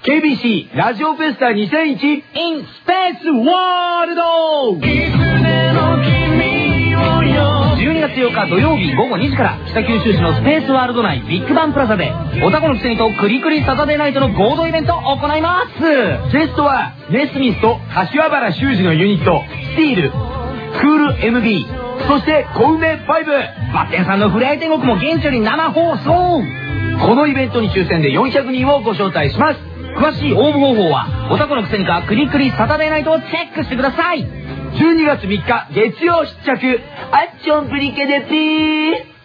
KBC ラジオフェスタ 2001 in Space World。 12月8日土曜日午後2時から北九州市のスペースワールド内ビッグバンプラザでオタコのくせにとクリクリサタデーナイトの合同イベントを行います。ゲストはネスミスと柏原修二のユニットスティール、クール MB、 そして小梅5。バッテンさんのふれあい天国も現地より生放送。このイベントに抽選で400人をご招待します。詳しい応募方法はオタコのくせにかクリクリサタデーナイトをチェックしてください。12月3日月曜必着アッチョンプリケでピー。